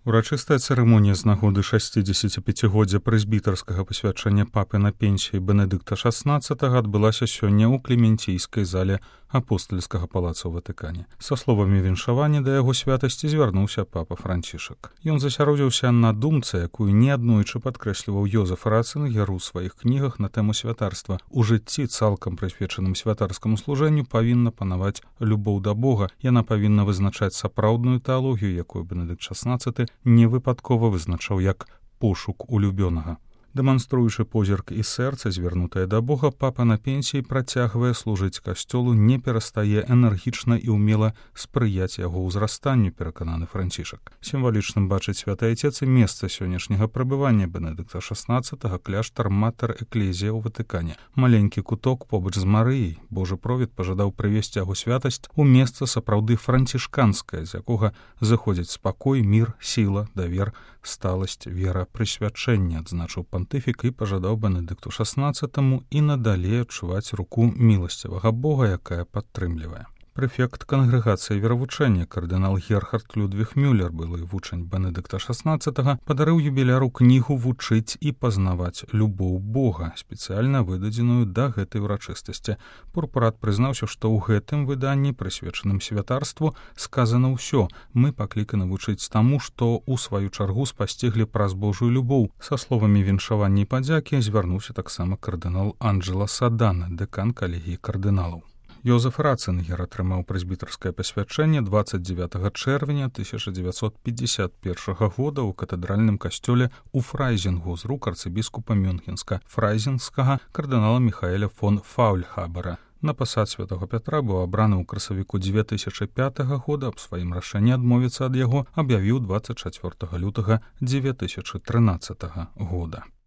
Урачыстая цырымонія з нагоды 65-годдзя прэзбітарскага пасвячэння папы на пенсіі Бенедыкта XVI адбылася сёння ў Клементійскай зале апостальскага палаца ў Ватыкане. Са словамі віншавання да яго святасці звярнуўся папа Францішак. Ён засяродзіўся на думцы, якую неаднойчы падкрэсліваў Йозеф Ратцынгер у сваіх кнігах на тэму святарства. У жыцці, цалкам прысвечаным святарскаму служэнню, павінна панаваць любоў да Бога. Яна павінна вызначаць сапраўдную тэалогію, якую Бенедыкт XVI невыпадкова вызначаў як пошук улюбёнага. Дэманструючы позірк і сэрца, звярнутае да Бога, папа на пенсіі працягвае служыць касцёлу, не перастае энергічна і ўмела спрыяць яго ўзрастанню, перакананы Францішак. Сімвалічным бачыць святы Айцец і месца сённяшняга прабывання Бенедыкта XVI кляштар Матэр Эклезія ў Ватыкане. Маленькі куток побач з Марыяй. Божы провід пажадаў прывесці яго святасць у месца сапраўды францішканскае, з якога заходзяць спакой, мір, сіла, давер, сталасць, вера, прысвячэнне, адзначыў пантыфік і пажадаў Бенедыкту XVI і надалей адчуваць руку міласцівага Бога, якая падтрымлівае. Прэфект кангрэгацыі веравучэння кардынал Герхард Людвіг Мюллер, былы вучань Бенедыкта XVI, падарыў юбіляру кнігу «Вучыць і пазнаваць любоў Бога», спецыяльна выдадзеную да гэтай урачыстасці. Пурпурат прызнаўся, што ў гэтым выданні, прысвечаным святарству, сказана ўсё. Мы пакліканы вучыць таму, што ў сваю чаргу спасціглі праз Божую любоў. Са словамі віншавання і падзякі звярнуўся таксама кардынал Анджела Садана, дэкан калегіі кардыналаў. Йозеф Ратцынгер атрымаў прэзбітарскае пасвячэнне 29 чэрвеня 1951 года ў катэдральным касцёле ў Фрайзінгу з рук арцыбіскупа Мюнхенска-Фрайзінгскага кардынала Міхаэля фон Фаульхабера. На пасад святого Пятра быў абраны ў красавіку 2005 года, аб сваім рашэнні адмовіцца ад яго аб'явіў 24 лютага 2013 года.